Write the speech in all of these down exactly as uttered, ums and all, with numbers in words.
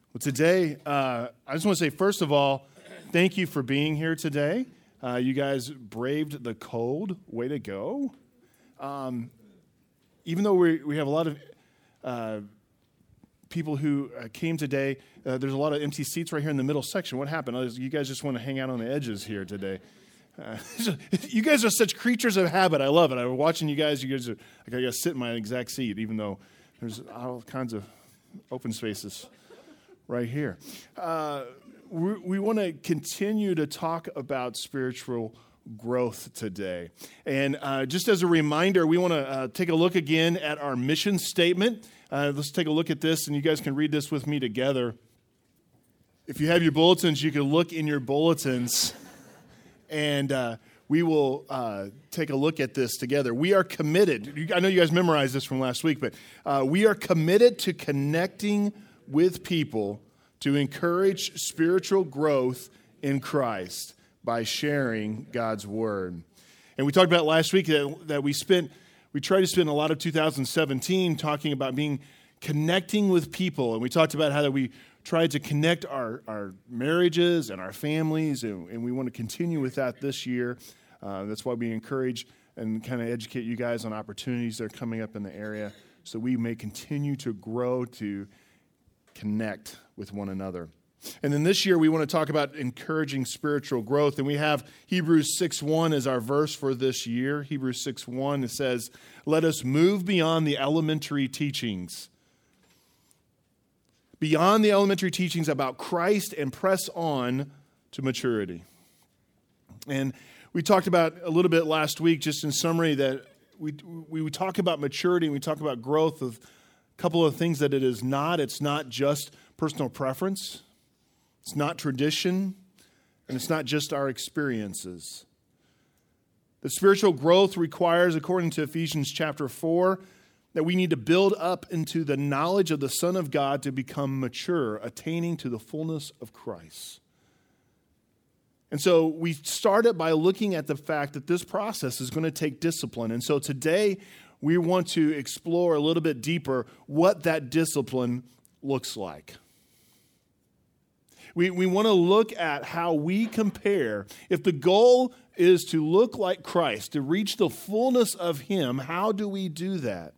Well, today, uh, I just want to say, first of all, thank you for being here today. Uh, you guys braved the cold. Way to go. Um, even though we we have a lot of uh, people who uh, came today, uh, there's a lot of empty seats right here in the middle section. What happened? Oh, you guys just want to hang out on the edges here today. Uh, you guys are such creatures of habit. I love it. I was watching you guys. You guys are like, I got to sit in my exact seat, even though there's all kinds of open spaces right here. Uh, we we want to continue to talk about spiritual growth today. And uh, just as a reminder, we want to uh, take a look again at our mission statement. Uh, let's take a look at this, and you guys can read this with me together. If you have your bulletins, you can look in your bulletins, and uh, we will uh, take a look at this together. We are committed. I know you guys memorized this from last week, but uh, we are committed to connecting with people to encourage spiritual growth in Christ by sharing God's Word. And we talked about last week that, that we spent, we tried to spend a lot of two thousand seventeen talking about being, connecting with people. And we talked about how that we tried to connect our, our marriages and our families, and, and we want to continue with that this year. Uh, that's why we encourage and kind of educate you guys on opportunities that are coming up in the area so we may continue to grow to connect with one another. And then this year we want to talk about encouraging spiritual growth, and we have Hebrews six one as our verse for this year. Hebrews six one, it says, "Let us move beyond the elementary teachings, beyond the elementary teachings about Christ and press on to maturity." And we talked about a little bit last week, just in summary, that we we would talk about maturity and we talk about growth of a couple of things that it is not. It's not just personal preference. It's not tradition. And it's not just our experiences. The spiritual growth requires, according to Ephesians chapter four, that we need to build up into the knowledge of the Son of God to become mature, attaining to the fullness of Christ. And so we started by looking at the fact that this process is going to take discipline. And so today we want to explore a little bit deeper what that discipline looks like. We, we want to look at how we compare. If the goal is to look like Christ, to reach the fullness of Him, how do we do that?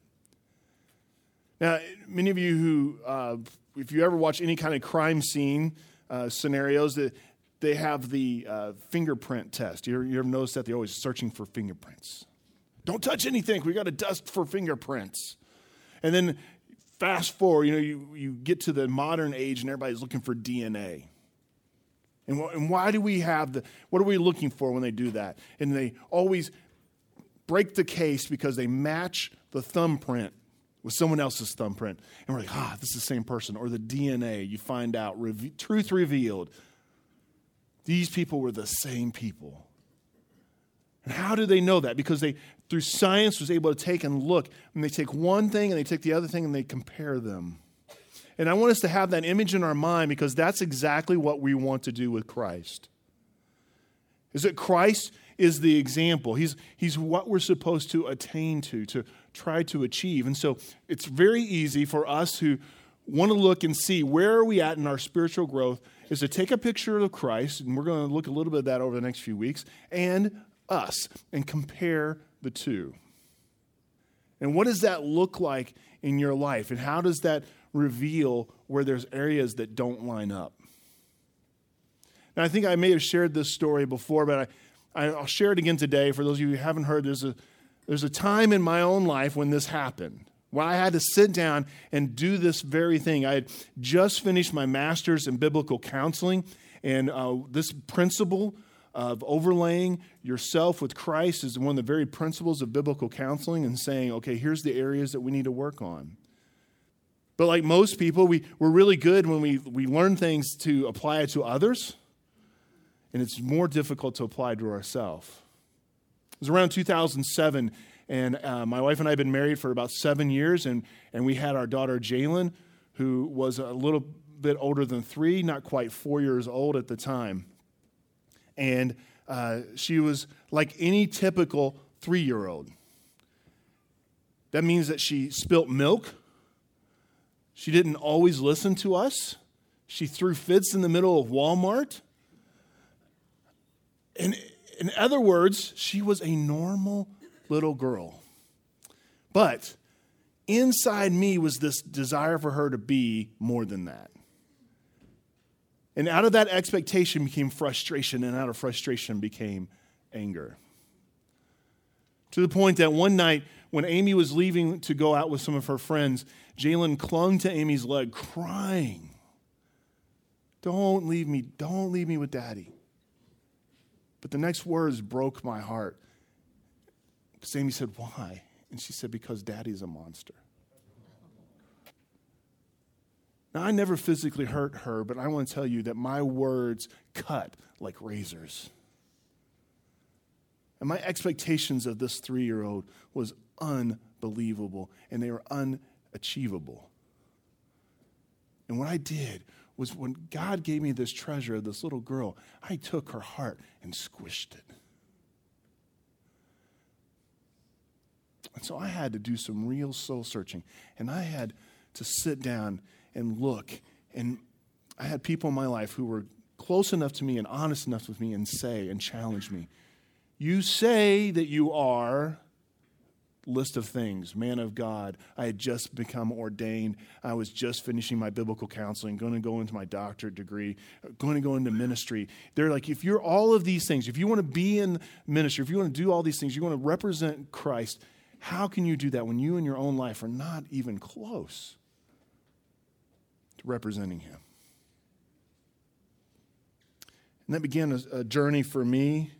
Now, many of you who, uh, if you ever watch any kind of crime scene uh, scenarios, that they have the uh, fingerprint test. You ever, you ever notice that? They're always searching for fingerprints. Don't touch anything. We got to dust for fingerprints. And then fast forward, you know, you, you get to the modern age and everybody's looking for D N A. And, wh- and why do we have the, what are we looking for when they do that? And they always break the case because they match the thumbprint with someone else's thumbprint. And we're like, ah, this is the same person. Or the D N A, you find out, re- truth revealed. These people were the same people. And how do they know that? Because they, through science, was able to take and look, and they take one thing and they take the other thing and they compare them. And I want us to have that image in our mind because that's exactly what we want to do with Christ. Is that Christ is the example. He's, he's what we're supposed to attain to, to try to achieve. And so it's very easy for us who want to look and see where are we at in our spiritual growth is to take a picture of Christ, and we're going to look a little bit at that over the next few weeks, and us, and compare the two. And what does that look like in your life? And how does that reveal where there's areas that don't line up? Now, I think I may have shared this story before, but I, I'll share it again today. For those of you who haven't heard, there's a, there's a time in my own life when this happened, when I had to sit down and do this very thing. I had just finished my master's in biblical counseling, and uh, this principle of overlaying yourself with Christ is one of the very principles of biblical counseling, and saying, okay, here's the areas that we need to work on. But like most people, we, we're really good when we, we learn things to apply it to others, and it's more difficult to apply to ourselves. It was around two thousand seven, and uh, my wife and I had been married for about seven years, and, and we had our daughter, Jalen, who was a little bit older than three, not quite four years old at the time. And uh, she was like any typical three-year-old. That means that she spilt milk. She didn't always listen to us. She threw fits in the middle of Walmart. And in other words, she was a normal little girl. But inside me was this desire for her to be more than that. And out of that expectation became frustration, and out of frustration became anger. To the point that one night when Amy was leaving to go out with some of her friends, Jalen clung to Amy's leg crying, "Don't leave me, don't leave me with Daddy." But the next words broke my heart. Because Amy said, "Why?" And she said, "Because Daddy's a monster." Now, I never physically hurt her, but I want to tell you that my words cut like razors. And my expectations of this three-year-old was unbelievable, and they were unachievable. And what I did was when God gave me this treasure of this little girl, I took her heart and squished it. And so I had to do some real soul searching, and I had to sit down and look, and I had people in my life who were close enough to me and honest enough with me and say and challenge me, "You say that you are," list of things, man of God. I had just become ordained. I was just finishing my biblical counseling, going to go into my doctorate degree, going to go into ministry. They're like, if you're all of these things, if you want to be in ministry, if you want to do all these things, you want to represent Christ, how can you do that when you in your own life are not even close to representing him? And that began a, a journey for me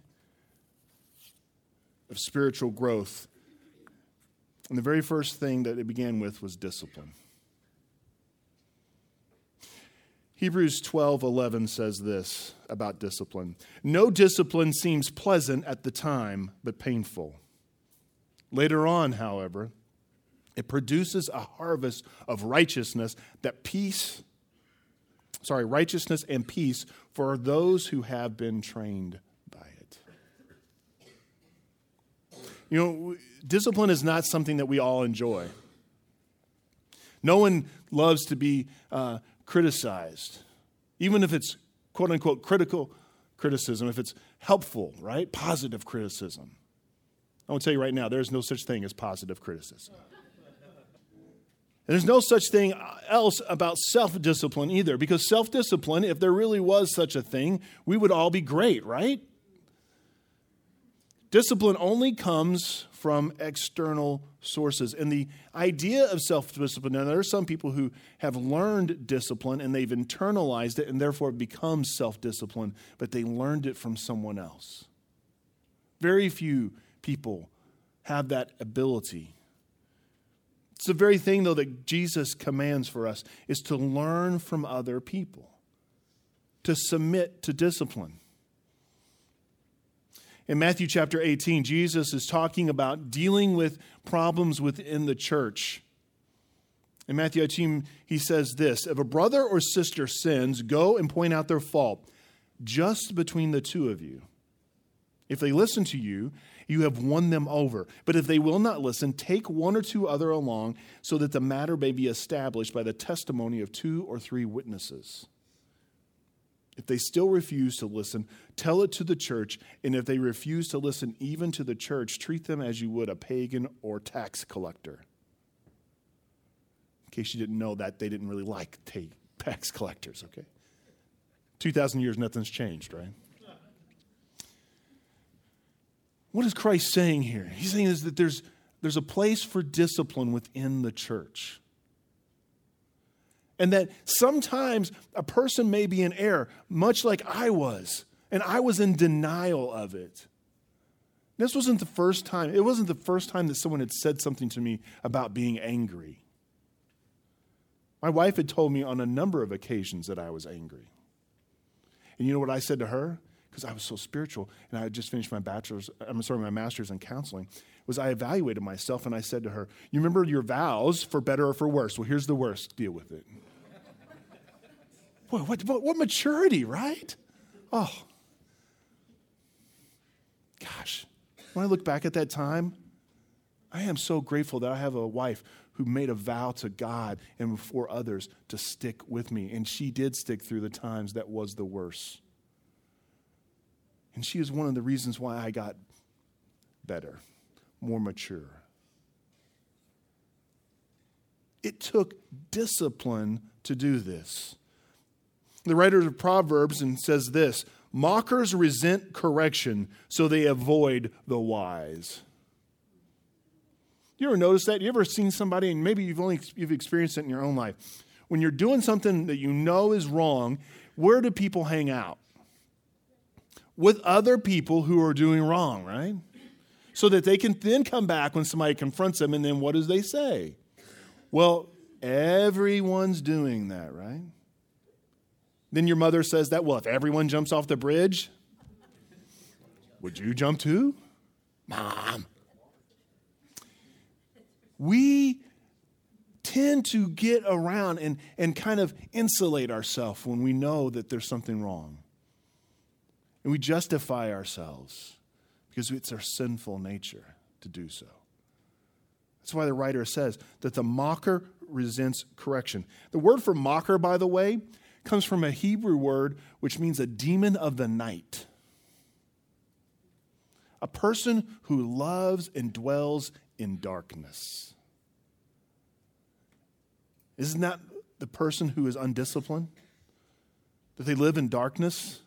of spiritual growth. And the very first thing that it began with was discipline. Hebrews twelve eleven says this about discipline. "No discipline seems pleasant at the time, but painful. Later on, however, it produces a harvest of righteousness that peace, sorry, righteousness and peace for those who have been trained by it." You know, discipline is not something that we all enjoy. No one loves to be uh, criticized, even if it's quote unquote critical criticism, if it's helpful, right? Positive criticism. I want to tell you right now, there's no such thing as positive criticism. And there's no such thing else about self-discipline either, because self-discipline, if there really was such a thing, we would all be great, right? Discipline only comes from external sources. And the idea of self-discipline, now there are some people who have learned discipline and they've internalized it and therefore it becomes self-discipline, but they learned it from someone else. Very few people have that ability. It's the very thing, though, that Jesus commands for us, is to learn from other people, to submit to discipline. In Matthew chapter eighteen, Jesus is talking about dealing with problems within the church. In Matthew eighteen, he says this, "If a brother or sister sins, go and point out their fault just between the two of you. If they listen to you, you have won them over. But if they will not listen, take one or two other along so that the matter may be established by the testimony of two or three witnesses. If they still refuse to listen, tell it to the church. And if they refuse to listen even to the church, treat them as you would a pagan or tax collector." In case you didn't know that, they didn't really like tax collectors, okay? two thousand years, nothing's changed, right? What is Christ saying here? He's saying is that there's, there's a place for discipline within the church. And that sometimes a person may be in error, much like I was. And I was in denial of it. This wasn't the first time. It wasn't the first time that someone had said something to me about being angry. My wife had told me on a number of occasions that I was angry. And you know what I said to her? Because I was so spiritual, and I had just finished my bachelor's, I'm sorry, my master's in counseling, was I evaluated myself, and I said to her, "You remember your vows for better or for worse? Well, here's the worst. Deal with it." Boy, what, what, what maturity, right? Oh. Gosh. When I look back at that time, I am so grateful that I have a wife who made a vow to God and before others to stick with me. And she did stick through the times that was the worst. And she is one of the reasons why I got better, more mature. It took discipline to do this. The writer of Proverbs and says this, mockers resent correction, so they avoid the wise. You ever notice that? You ever seen somebody, and maybe you've only you've experienced it in your own life, when you're doing something that you know is wrong, where do people hang out? With other people who are doing wrong, right? So that they can then come back when somebody confronts them, and then what do they say? Well, everyone's doing that, right? Then your mother says that, well, if everyone jumps off the bridge, would you jump too? Mom. We tend to get around and, and kind of insulate ourselves when we know that there's something wrong. And we justify ourselves because it's our sinful nature to do so. That's why the writer says that the mocker resents correction. The word for mocker, by the way, comes from a Hebrew word which means a demon of the night. A person who loves and dwells in darkness. Isn't that the person who is undisciplined? That they live in darkness?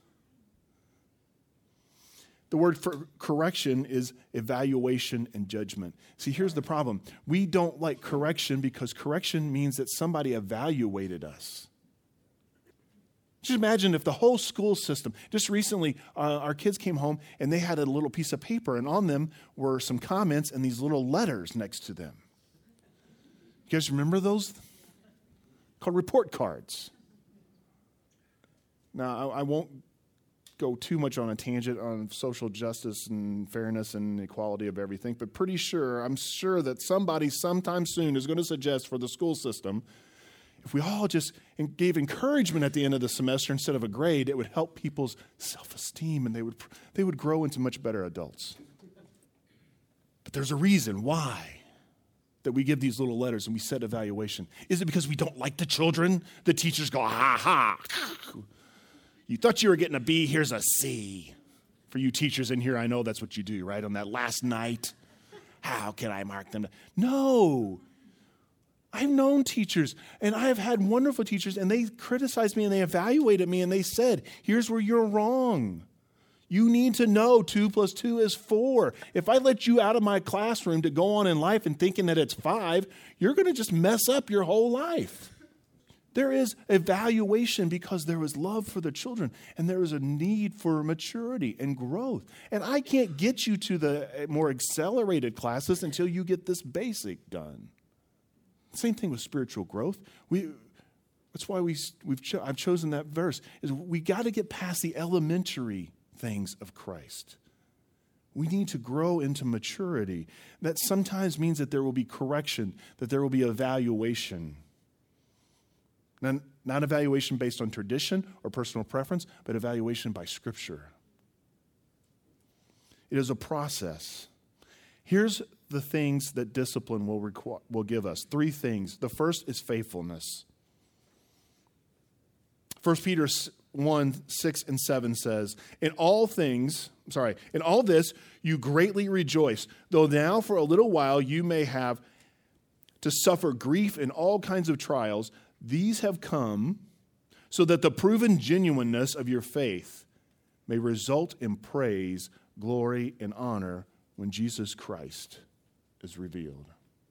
The word for correction is evaluation and judgment. See, here's the problem. We don't like correction because correction means that somebody evaluated us. Just imagine if the whole school system, just recently, uh, our kids came home and they had a little piece of paper and on them were some comments and these little letters next to them. You guys remember those? Called report cards. Now, I, I won't go too much on a tangent on social justice and fairness and equality of everything, but pretty sure, I'm sure that somebody sometime soon is going to suggest for the school system, if we all just gave encouragement at the end of the semester instead of a grade, it would help people's self-esteem and they would they would grow into much better adults. But there's a reason why that we give these little letters and we set evaluation. Is it because we don't like the children? The teachers go, ha ha. You thought you were getting a B, here's a C. For you teachers in here, I know that's what you do, right? On that last night, how can I mark them? No. I've known teachers, and I have had wonderful teachers, and they criticized me, and they evaluated me, and they said, here's where you're wrong. You need to know two plus two is four. If I let you out of my classroom to go on in life and thinking that it's five, you're going to just mess up your whole life. There is evaluation because there is love for the children, and there is a need for maturity and growth. And I can't get you to the more accelerated classes until you get this basic done. Same thing with spiritual growth. We, that's why we, we've cho- I've chosen that verse, is we got to get past the elementary things of Christ. We need to grow into maturity. That sometimes means that there will be correction, that there will be evaluation. Not, not evaluation based on tradition or personal preference, but evaluation by Scripture. It is a process. Here's the things that discipline will require, will give us. Three things. The first is faithfulness. First Peter one, six and seven says, in all things, sorry, in all this you greatly rejoice, though now for a little while you may have to suffer grief in all kinds of trials. These have come so that the proven genuineness of your faith may result in praise, glory, and honor when Jesus Christ is revealed.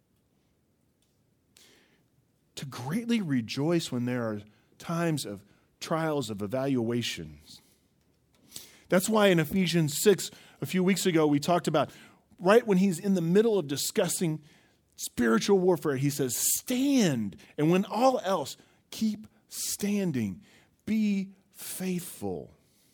To greatly rejoice when there are times of trials, of evaluations. That's why in Ephesians six, a few weeks ago, we talked about right when he's in the middle of discussing spiritual warfare, he says, stand. And when all else, keep standing. Be faithful.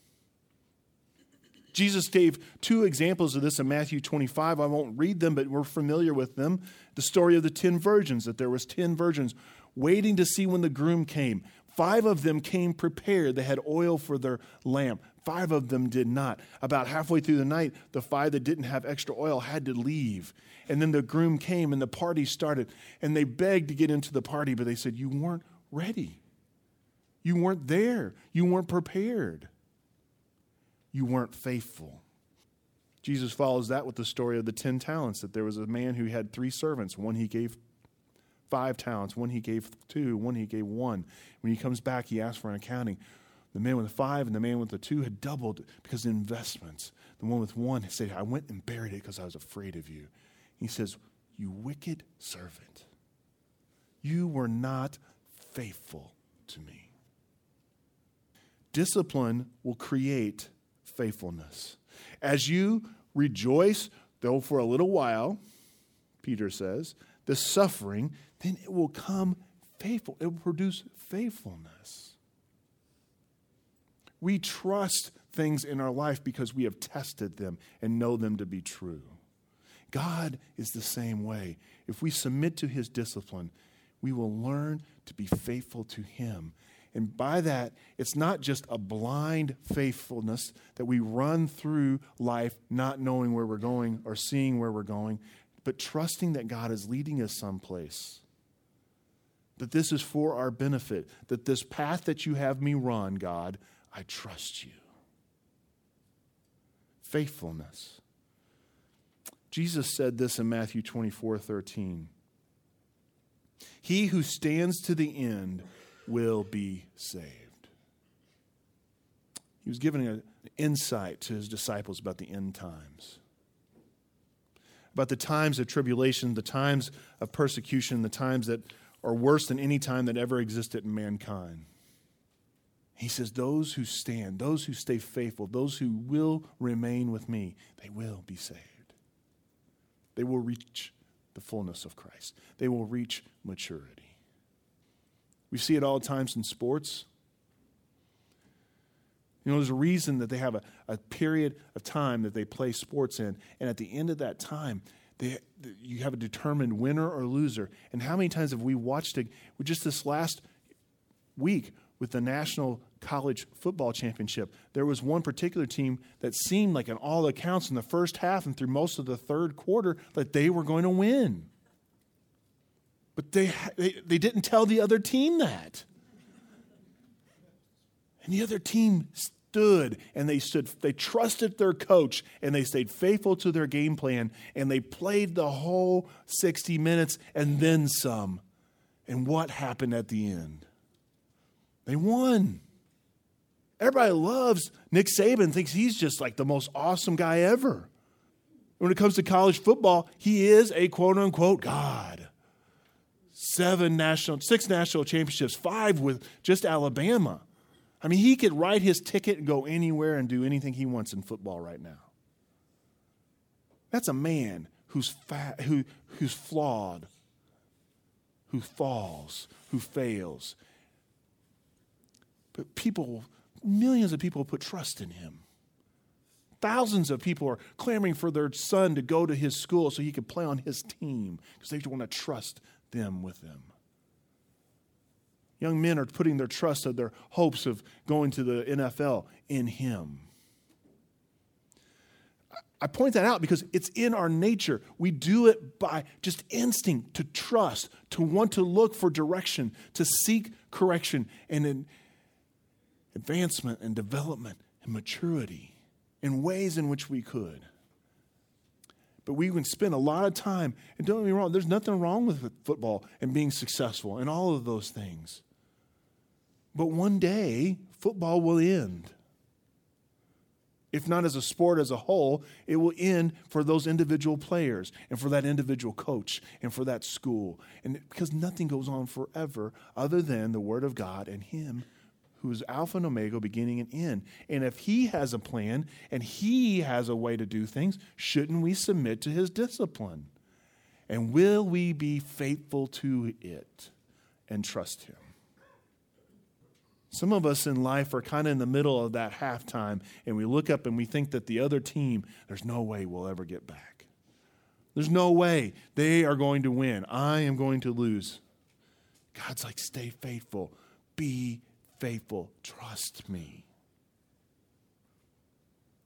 Jesus gave two examples of this in Matthew twenty-five. I won't read them, but we're familiar with them. The story of the ten virgins, that there was ten virgins waiting to see when the groom came. Five of them came prepared. They had oil for their lamp. Five of them did not. About halfway through the night, the five that didn't have extra oil had to leave. And then the groom came and the party started. And they begged to get into the party, but they said, you weren't ready. You weren't there. You weren't prepared. You weren't faithful. Jesus follows that with the story of the ten talents, that there was a man who had three servants. One he gave five talents, one he gave two, one he gave one. When he comes back, he asks for an accounting. The man with the five and the man with the two had doubled because of investments. The one with one said, I went and buried it because I was afraid of you. He says, you wicked servant, you were not faithful to me. Discipline will create faithfulness. As you rejoice, though for a little while, Peter says, the suffering, then it will come faithful. It will produce faithfulness. We trust things in our life because we have tested them and know them to be true. God is the same way. If we submit to his discipline, we will learn to be faithful to him. And by that, it's not just a blind faithfulness that we run through life not knowing where we're going or seeing where we're going, but trusting that God is leading us someplace. That this is for our benefit. That this path that you have me run, God, I trust you. Faithfulness. Jesus said this in Matthew twenty-four thirteen. He who stands to the end will be saved. He was giving an insight to his disciples about the end times. About the times of tribulation, the times of persecution, the times that are worse than any time that ever existed in mankind. He says, those who stand, those who stay faithful, those who will remain with me, they will be saved. They will reach the fullness of Christ. They will reach maturity. We see it all times in sports. You know, there's a reason that they have a, a period of time that they play sports in. And at the end of that time, they, you have a determined winner or loser. And how many times have we watched it? Just this last week with the National College Football Championship, there was one particular team that seemed like, on all accounts, in the first half and through most of the third quarter, that they were going to win. But they, they, they didn't tell the other team that. And the other team stood, and they stood. They trusted their coach, and they stayed faithful to their game plan, and they played the whole sixty minutes and then some. And what happened at the end? They won. Everybody loves Nick Saban, thinks he's just like the most awesome guy ever. When it comes to college football, he is a quote-unquote God. Seven national, six national championships, five with just Alabama. I mean, he could write his ticket and go anywhere and do anything he wants in football right now. That's a man who's fa- who who's flawed, who falls, who fails. But people, millions of people put trust in him. Thousands of people are clamoring for their son to go to his school so he can play on his team because they want to trust them with them. Young men are putting their trust of their hopes of going to the N F L in him. I point that out because it's in our nature. We do it by just instinct to trust, to want to look for direction, to seek correction and in advancement and development and maturity in ways in which we could. But we can spend a lot of time, and don't get me wrong, there's nothing wrong with football and being successful and all of those things. But one day, football will end. If not as a sport as a whole, it will end for those individual players and for that individual coach and for that school. And because nothing goes on forever other than the Word of God and Him who is Alpha and Omega, beginning and end. And if He has a plan and He has a way to do things, shouldn't we submit to His discipline? And will we be faithful to it and trust Him? Some of us in life are kind of in the middle of that halftime, and we look up and we think that the other team, there's no way we'll ever get back. There's no way they are going to win. I am going to lose. God's like, stay faithful. Be faithful. Trust me.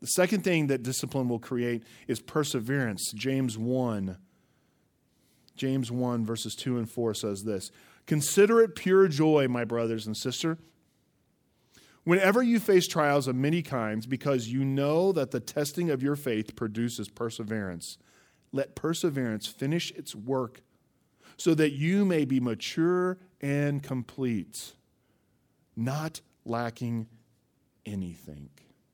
The second thing that discipline will create is perseverance. James one, James one, verses two and four says this, "Consider it pure joy, my brothers and sisters, whenever you face trials of many kinds, because you know that the testing of your faith produces perseverance. Let perseverance finish its work so that you may be mature and complete, not lacking anything."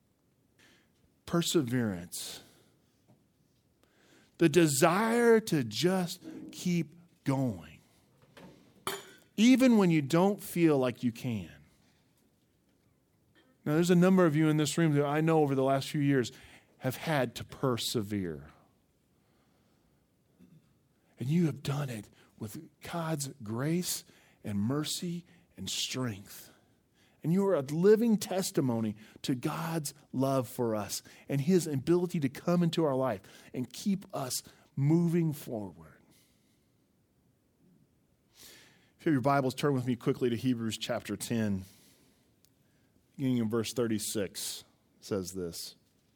Perseverance. The desire to just keep going, even when you don't feel like you can. Now, there's a number of you in this room that I know over the last few years have had to persevere. And you have done it with God's grace and mercy and strength. And you are a living testimony to God's love for us and his ability to come into our life and keep us moving forward. If you have your Bibles, turn with me quickly to Hebrews chapter ten. Beginning in verse thirty-six, says this.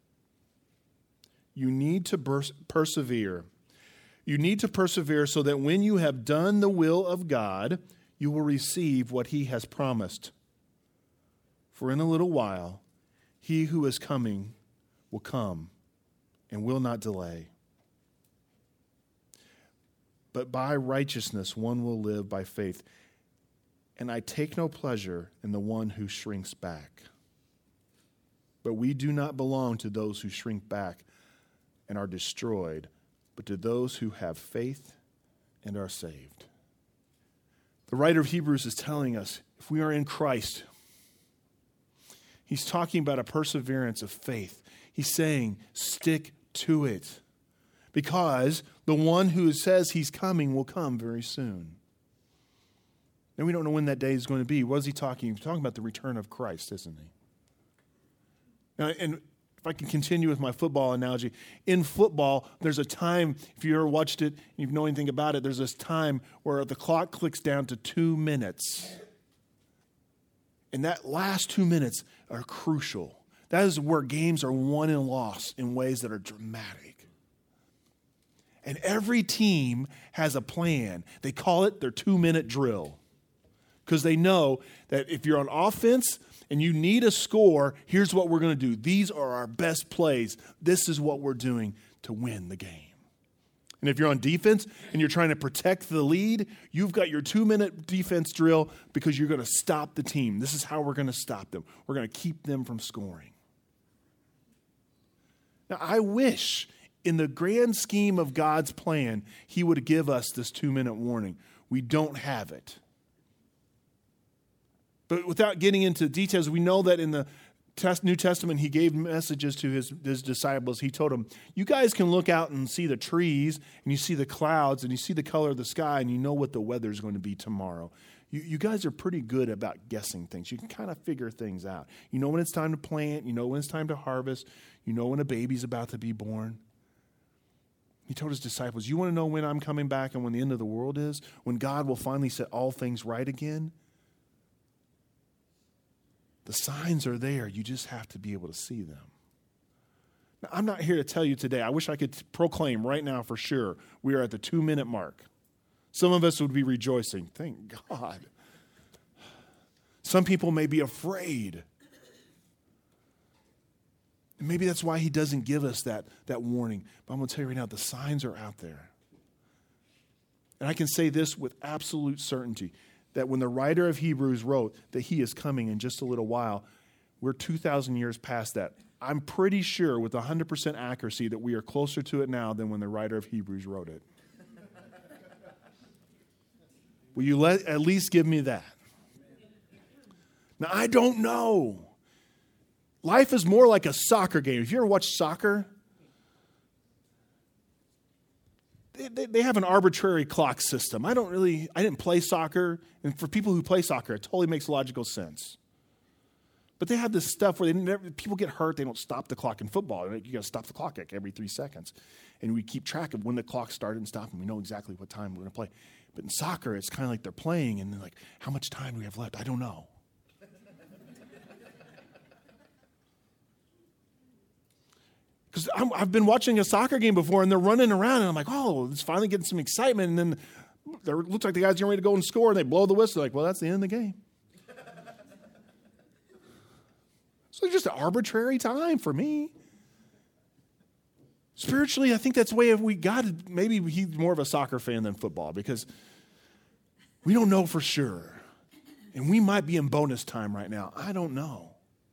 You need to pers- persevere. You need to persevere so that when you have done the will of God, you will receive what he has promised. For in a little while, he who is coming will come and will not delay. But by righteousness one will live by faith. And I take no pleasure in the one who shrinks back. But we do not belong to those who shrink back and are destroyed, but to those who have faith and are saved. The writer of Hebrews is telling us, if we are in Christ, he's talking about a perseverance of faith. He's saying, stick to it. Because the one who says he's coming will come very soon. And we don't know when that day is going to be. What is he talking? He's talking about the return of Christ, isn't he? Now, and if I can continue with my football analogy, in football, there's a time, if you ever watched it, you know anything about it, there's this time where the clock clicks down to two minutes. And that last two minutes are crucial. That is where games are won and lost in ways that are dramatic. And every team has a plan. They call it their two-minute drill. Because they know that if you're on offense and you need a score, here's what we're going to do. These are our best plays. This is what we're doing to win the game. And if you're on defense and you're trying to protect the lead, you've got your two-minute defense drill because you're going to stop the team. This is how we're going to stop them. We're going to keep them from scoring. Now, I wish in the grand scheme of God's plan, he would give us this two-minute warning. We don't have it. But without getting into details, we know that in the New Testament, he gave messages to his, his disciples. He told them, you guys can look out and see the trees, and you see the clouds, and you see the color of the sky, and you know what the weather is going to be tomorrow. You, you guys are pretty good about guessing things. You can kind of figure things out. You know when it's time to plant. You know when it's time to harvest. You know when a baby's about to be born. He told his disciples, you want to know when I'm coming back and when the end of the world is? When God will finally set all things right again? The signs are there. You just have to be able to see them. Now, I'm not here to tell you today. I wish I could proclaim right now for sure we are at the two-minute mark. Some of us would be rejoicing. Thank God. Some people may be afraid. And maybe that's why he doesn't give us that, that warning. But I'm going to tell you right now, the signs are out there. And I can say this with absolute certainty, that when the writer of Hebrews wrote that he is coming in just a little while, we're two thousand years past that. I'm pretty sure with one hundred percent accuracy that we are closer to it now than when the writer of Hebrews wrote it. Will you let, at least give me that? Now, I don't know. Life is more like a soccer game. If you ever watch soccer, They, they, they have an arbitrary clock system. I don't really, I didn't play soccer. And for people who play soccer, it totally makes logical sense. But they have this stuff where they never, people get hurt. They don't stop the clock in football. You got to stop the clock like every three seconds. And we keep track of when the clock started and stopped, and we know exactly what time we're going to play. But in soccer, it's kind of like they're playing, and they're like, how much time do we have left? I don't know. Because I've been watching a soccer game before, and they're running around, and I'm like, oh, it's finally getting some excitement. And then it looks like the guy's getting ready to go and score, and they blow the whistle. Like, well, that's the end of the game. So it's just an arbitrary time for me. Spiritually, I think that's the way we got it. Maybe he's more of a soccer fan than football because we don't know for sure. And we might be in bonus time right now. I don't know.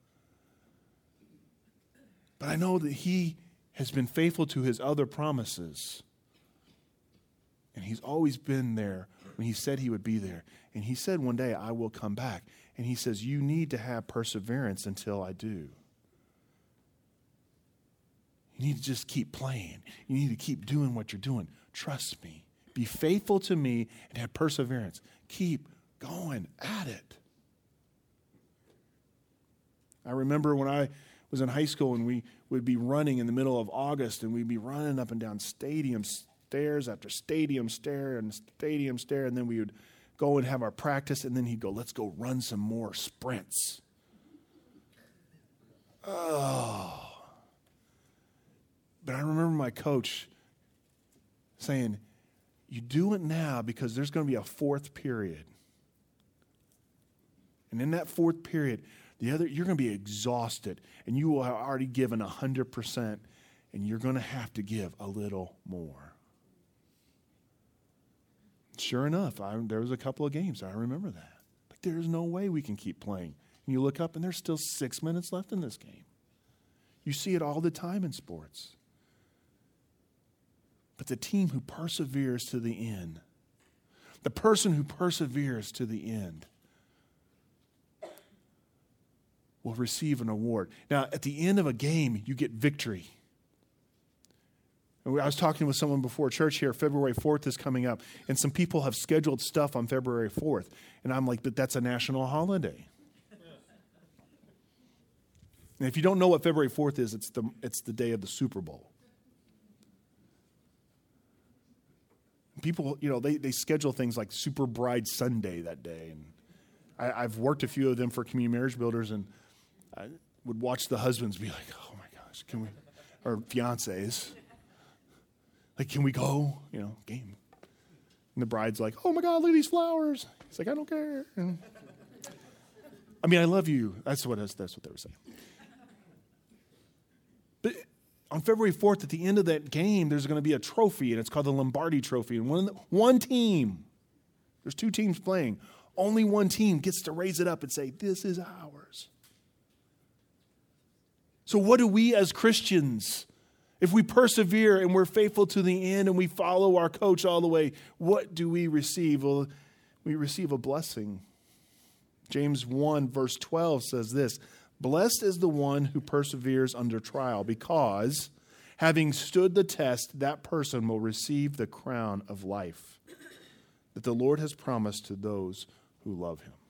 But I know that he has been faithful to his other promises. And he's always been there when he said he would be there. And he said one day, I will come back. And he says, you need to have perseverance until I do. You need to just keep playing. You need to keep doing what you're doing. Trust me. Be faithful to me and have perseverance. Keep going at it. I remember when I was in high school and we would be running in the middle of August and we'd be running up and down stadium stairs after stadium stair and stadium stair, and then we would go and have our practice, and then he'd go, let's go run some more sprints. Oh. But I remember my coach saying, you do it now because there's going to be a fourth period. And in that fourth period, the other you're going to be exhausted, and you will have already given one hundred percent, and you're going to have to give a little more. Sure enough, I, there was a couple of games. I remember that. Like, there's no way we can keep playing. And you look up, and there's still six minutes left in this game. You see it all the time in sports. But the team who perseveres to the end, the person who perseveres to the end, will receive an award. Now, at the end of a game, you get victory. I was talking with someone before church here. February fourth is coming up, and some people have scheduled stuff on February fourth. And I'm like, but that's a national holiday. And if you don't know what February fourth is, it's the, it's the day of the Super Bowl. People, you know, they, they schedule things like Super Bride Sunday that day. And I, I've worked a few of them for community marriage builders, and I would watch the husbands be like, oh my gosh, can we, or fiancés, like, can we go? You know, game. And the bride's like, oh my God, look at these flowers. He's like, I don't care. And I mean, I love you. That's what, that's what they were saying. But on February fourth, at the end of that game, there's going to be a trophy, and it's called the Lombardi Trophy. And one, one team, there's two teams playing, only one team gets to raise it up and say, this is ours. So what do we as Christians, if we persevere and we're faithful to the end and we follow our coach all the way, what do we receive? Well, we receive a blessing. James one verse twelve says this, blessed is the one who perseveres under trial, because having stood the test, that person will receive the crown of life that the Lord has promised to those who love him.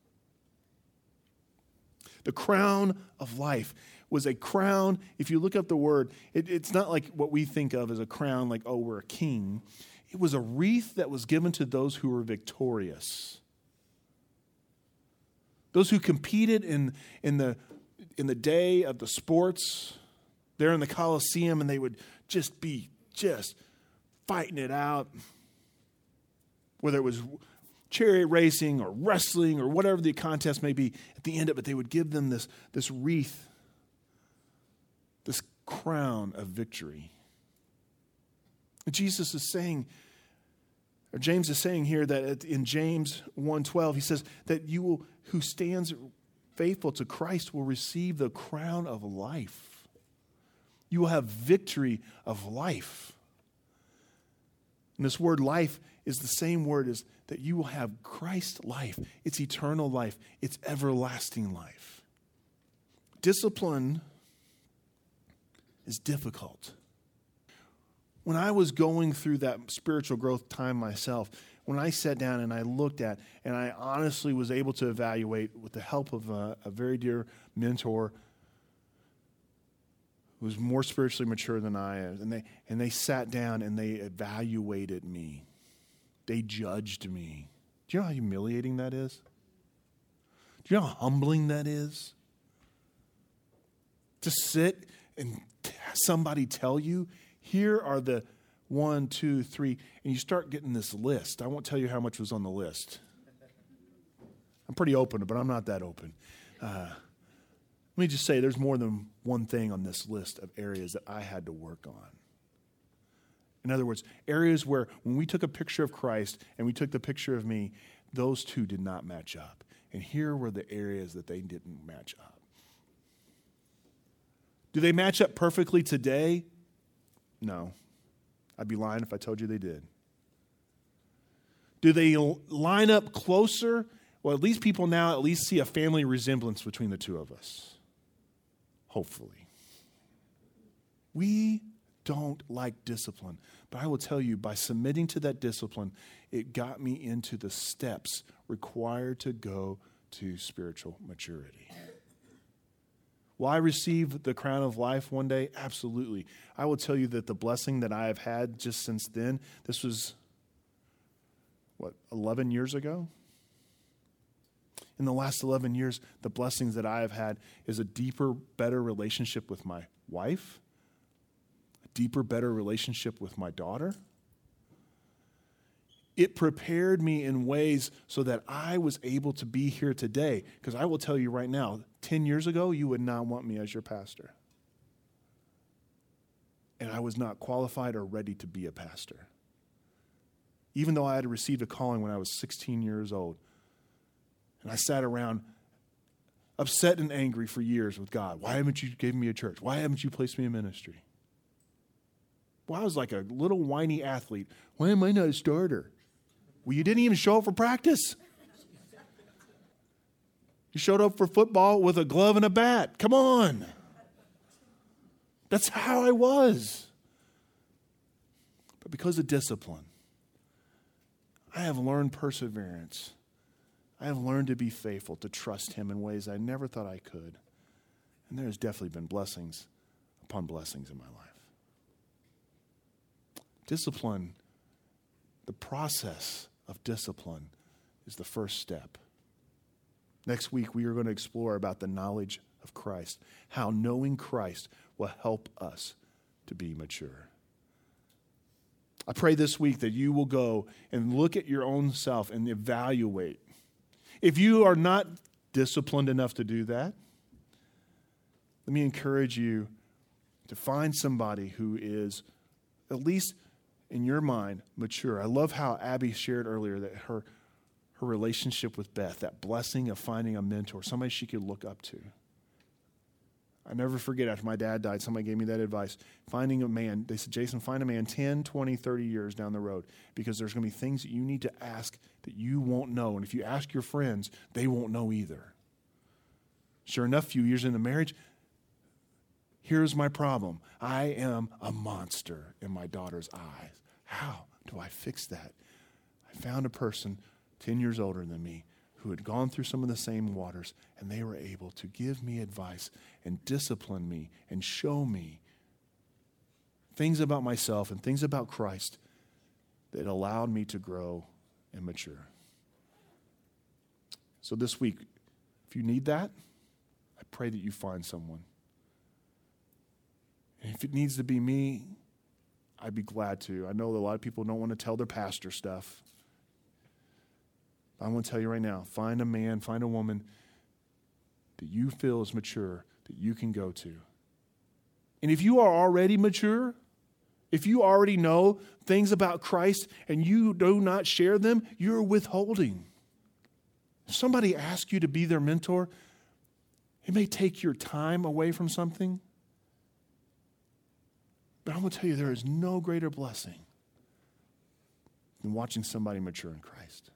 The crown of life was a crown. If you look up the word, it, it's not like what we think of as a crown, like, oh, we're a king. It was a wreath that was given to those who were victorious. Those who competed in, in, the, in the day of the sports, there in the Colosseum, and they would just be just fighting it out, whether it was chariot racing or wrestling or whatever the contest may be. At the end of it, they would give them this, this wreath, this crown of victory. And Jesus is saying, or James is saying here that in James one twelve, he says that you will, who stands faithful to Christ will receive the crown of life. You will have victory of life. And this word life is the same word as that you will have Christ life. It's eternal life. It's everlasting life. Discipline is difficult. When I was going through that spiritual growth time myself, when I sat down and I looked at, and I honestly was able to evaluate with the help of a, a very dear mentor who was more spiritually mature than I am, and they, and they sat down and they evaluated me. They judged me. Do you know how humiliating that is? Do you know how humbling that is? To sit and somebody tell you, here are the one, two, three, and you start getting this list. I won't tell you how much was on the list. I'm pretty open, but I'm not that open. Uh, let me just say there's more than one thing on this list of areas that I had to work on. In other words, areas where when we took a picture of Christ and we took the picture of me, those two did not match up. And here were the areas that they didn't match up. Do they match up perfectly today? No. I'd be lying if I told you they did. Do they line up closer? Well, at least people now at least see a family resemblance between the two of us. Hopefully. We don't like discipline. But I will tell you, by submitting to that discipline, it got me into the steps required to go to spiritual maturity. Will I receive the crown of life one day? Absolutely. I will tell you that the blessing that I have had just since then, this was, what, eleven years ago? In the last eleven years, the blessings that I have had is a deeper, better relationship with my wife, a deeper, better relationship with my daughter. It prepared me in ways so that I was able to be here today. Because I will tell you right now, ten years ago, you would not want me as your pastor. And I was not qualified or ready to be a pastor. Even though I had received a calling when I was sixteen years old. And I sat around upset and angry for years with God. Why haven't you given me a church? Why haven't you placed me in ministry? Well, I was like a little whiny athlete. Why am I not a starter? Well, you didn't even show up for practice. You showed up for football with a glove and a bat. Come on. That's how I was. But because of discipline, I have learned perseverance. I have learned to be faithful, to trust him in ways I never thought I could. And there has definitely been blessings upon blessings in my life. Discipline, the process of discipline is the first step. Next week, we are going to explore about the knowledge of Christ, how knowing Christ will help us to be mature. I pray this week that you will go and look at your own self and evaluate. If you are not disciplined enough to do that, let me encourage you to find somebody who is at least in your mind, mature. I love how Abby shared earlier that her, her relationship with Beth, that blessing of finding a mentor, somebody she could look up to. I never forget, after my dad died, somebody gave me that advice. Finding a man, they said, Jason, find a man ten, twenty, thirty years down the road because there's going to be things that you need to ask that you won't know. And if you ask your friends, they won't know either. Sure enough, a few years into marriage, here's my problem. I am a monster in my daughter's eyes. How do I fix that? I found a person ten years older than me who had gone through some of the same waters, and they were able to give me advice and discipline me and show me things about myself and things about Christ that allowed me to grow and mature. So this week, if you need that, I pray that you find someone. And if it needs to be me, I'd be glad to. I know that a lot of people don't want to tell their pastor stuff. I want to tell you right now, find a man, find a woman that you feel is mature, that you can go to. And if you are already mature, if you already know things about Christ and you do not share them, you're withholding. If somebody asks you to be their mentor, it may take your time away from something. But I'm going to tell you, there is no greater blessing than watching somebody mature in Christ.